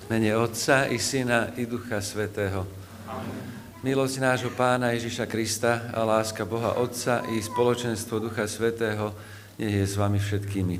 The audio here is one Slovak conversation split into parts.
mene Otca i Syna i Ducha Svätého. Milosť nášho Pána Ježiša Krista a láska Boha Otca i spoločenstvo Ducha Svätého nech je s vami všetkými.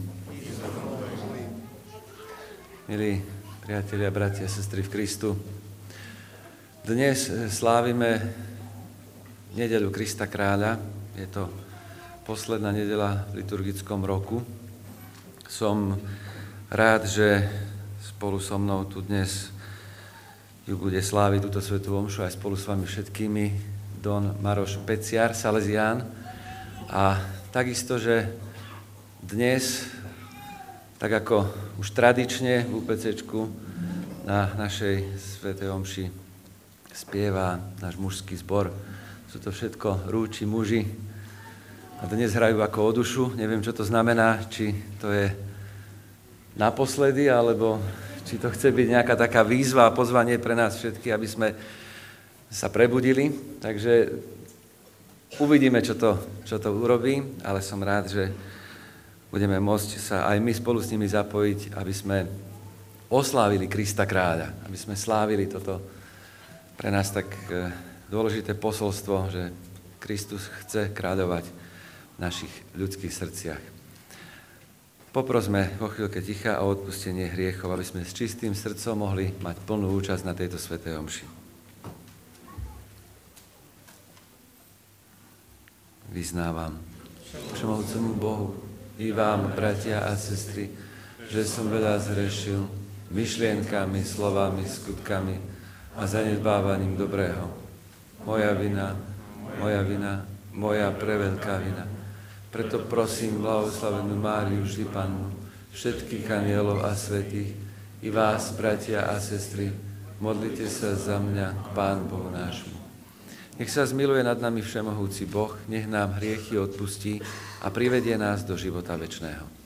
Milí priatelia, bratia a sestry v Kristu, dnes slávime nedeľu Krista Kráľa. Je to posledná nedeľa v liturgickom roku. Som rád, že spolu so mnou tu dnes ju bude sláviť túto svätú omšu aj spolu s vami všetkými Don Maroš Peciar, Salesián. A takisto, že dnes, tak ako už tradične v UPCčku na našej svätej omši spieva náš mužský zbor. Sú to všetko rúči muži a dnes hrajú ako o dušu. Neviem, čo to znamená, či to je naposledy, alebo či to chce byť nejaká taká výzva a pozvanie pre nás všetky, aby sme sa prebudili. Takže uvidíme, čo to urobí, ale som rád, že budeme môcť sa aj my spolu s nimi zapojiť, aby sme oslávili Krista Kráľa, aby sme slávili toto pre nás tak dôležité posolstvo, že Kristus chce kráľovať v našich ľudských srdciach. Poprosme vo chvíľke ticha o odpustenie hriechov, aby sme s čistým srdcom mohli mať plnú účasť na tejto svätej omši. Vyznávam všemohúcemu Bohu i vám, bratia a sestry, že som veľa zhrešil myšlienkami, slovami, skutkami a zanedbávaním dobrého. Moja vina, moja preveľká vina. Preto prosím blahoslavenú Máriu, vždy Pannu, všetkých anielov a svätých, i vás, bratia a sestry, modlite sa za mňa k Pánu Bohu nášmu. Nech sa zmiluje nad nami všemohúci Boh, nech nám hriechy odpustí a privedie nás do života večného.